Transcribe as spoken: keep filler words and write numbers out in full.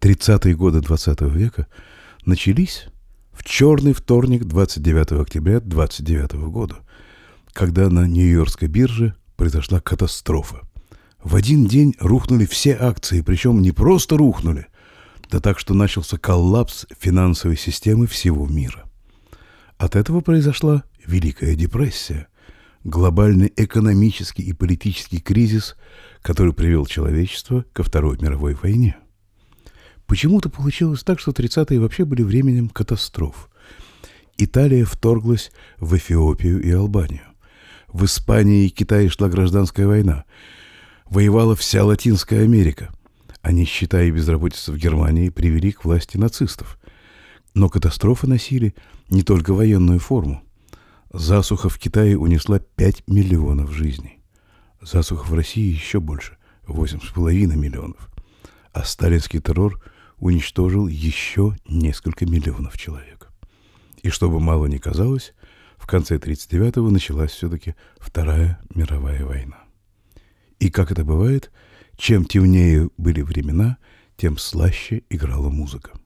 тридцатые годы двадцатого века начались в черный вторник двадцать девятого октября двадцать девятого года, когда на Нью-Йоркской бирже произошла катастрофа. В один день рухнули все акции, причем не просто рухнули, да так, что начался коллапс финансовой системы всего мира. От этого произошла Великая депрессия, глобальный экономический и политический кризис, который привел человечество ко Второй мировой войне. Почему-то получилось так, что тридцатые вообще были временем катастроф. Италия вторглась в Эфиопию и Албанию. В Испании и Китае шла гражданская война. Воевала вся Латинская Америка. А нищета и безработица в Германии привели к власти нацистов. Но катастрофы носили не только военную форму. Засуха в Китае унесла пять миллионов жизней. Засуха в России еще больше – восемь с половиной миллионов. А сталинский террор уничтожил еще несколько миллионов человек. И чтобы мало не казалось, в конце тридцать девятого началась все-таки Вторая мировая война. И, как это бывает, чем темнее были времена, тем слаще играла музыка.